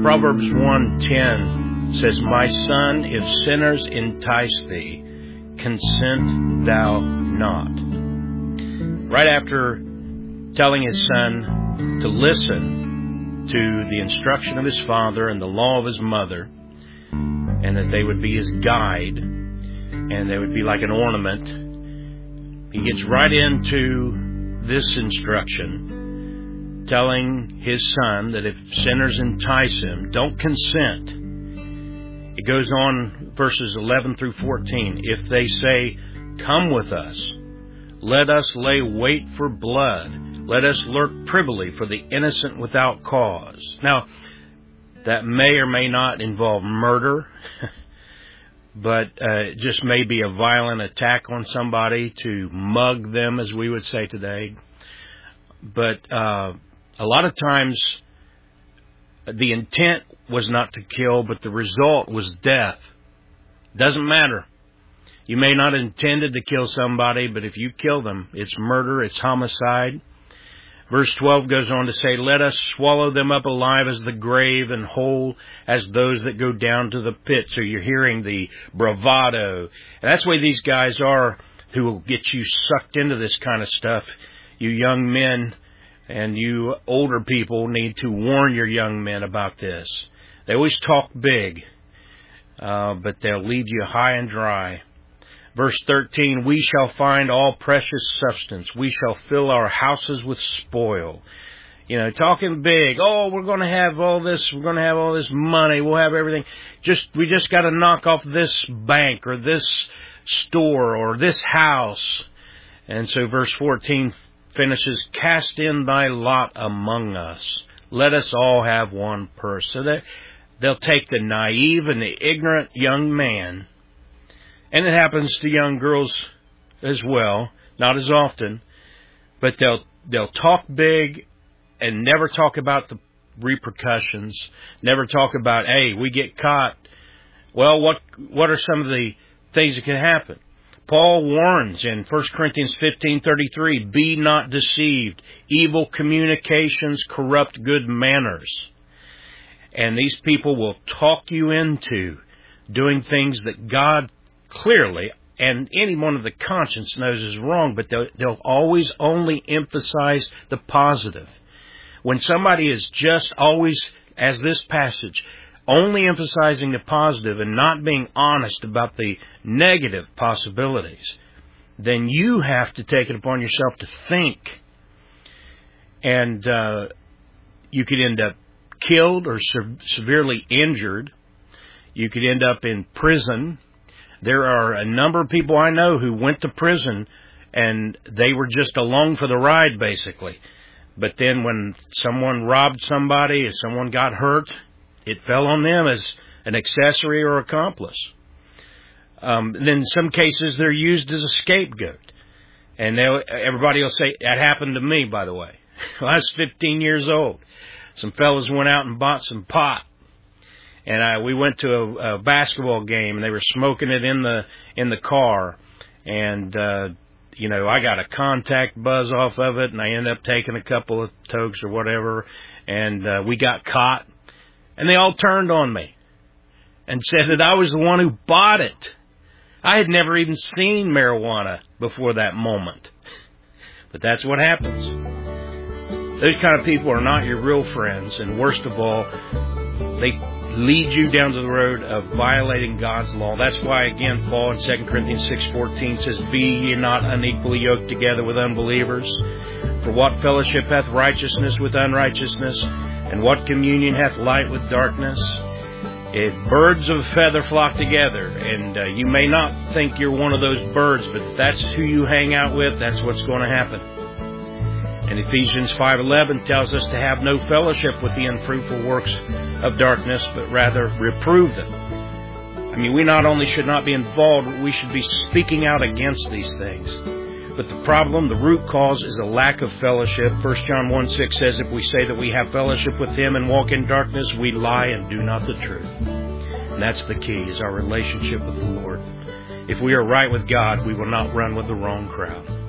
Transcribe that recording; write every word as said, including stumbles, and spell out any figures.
Proverbs one ten says, "My son, if sinners entice thee, consent thou not." Right after telling his son to listen to the instruction of his father and the law of his mother, and that they would be his guide, and they would be like an ornament, he gets right into this instruction, telling his son that if sinners entice him, don't consent. It goes on, verses eleven through fourteen. "If they say, 'Come with us,' let us lay wait for blood. Let us lurk privily for the innocent without cause." Now, that may or may not involve murder, but uh, it just may be a violent attack on somebody to mug them, as we would say today. But uh, a lot of times, the intent was not to kill, but the result was death. Doesn't matter. You may not have intended to kill somebody, but if you kill them, it's murder, it's homicide. Verse twelve goes on to say, "Let us swallow them up alive as the grave, and whole as those that go down to the pit." So you're hearing the bravado. And that's the way these guys are, who will get you sucked into this kind of stuff. You young men and you older people need to warn your young men about this. They always talk big, uh, but they'll lead you high and dry. Verse thirteen, "We shall find all precious substance. We shall fill our houses with spoil." You know, talking big. Oh, we're going to have all this. We're going to have all this money. We'll have everything. Just we just got to knock off this bank or this store or this house. And so verse fourteen finishes, "Cast in thy lot among us. Let us all have one purse." So that they'll take the naive and the ignorant young man. And it happens to young girls as well, not as often, but they'll they'll talk big and never talk about the repercussions, never talk about, hey, we get caught. Well, what what are some of the things that can happen? Paul warns in First Corinthians fifteen thirty-three, "Be not deceived. Evil communications corrupt good manners." And these people will talk you into doing things that God clearly, and anyone of the conscience knows is wrong, but they'll, they'll always only emphasize the positive. When somebody is just always, as this passage, only emphasizing the positive and not being honest about the negative possibilities, then you have to take it upon yourself to think. And uh, you could end up killed or se- severely injured. You could end up in prison. There are a number of people I know who went to prison and they were just along for the ride, basically. But then when someone robbed somebody, if someone got hurt, it fell on them as an accessory or accomplice. Um, then in some cases, they're used as a scapegoat. And everybody will say, that happened to me, by the way. I was fifteen years old. Some fellas went out and bought some pot. And I, we went to a, a basketball game, and they were smoking it in the in the car. And, uh, you know, I got a contact buzz off of it, and I ended up taking a couple of tokes or whatever. And uh, we got caught. And they all turned on me and said that I was the one who bought it. I had never even seen marijuana before that moment. But that's what happens. Those kind of people are not your real friends. And worst of all, they lead you down to the road of violating God's law. That's why, again, Paul in Second Corinthians six fourteen says, "Be ye not unequally yoked together with unbelievers. For what fellowship hath righteousness with unrighteousness? And what communion hath light with darkness? If birds of a feather flock together," and uh, you may not think you're one of those birds, but if that's who you hang out with, that's what's going to happen. And Ephesians five eleven tells us to have no fellowship with the unfruitful works of darkness, but rather reprove them. I mean, we not only should not be involved, but we should be speaking out against these things. But the problem, the root cause, is a lack of fellowship. First John one six says, "If we say that we have fellowship with Him and walk in darkness, we lie and do not the truth." And that's the key, is our relationship with the Lord. If we are right with God, we will not run with the wrong crowd.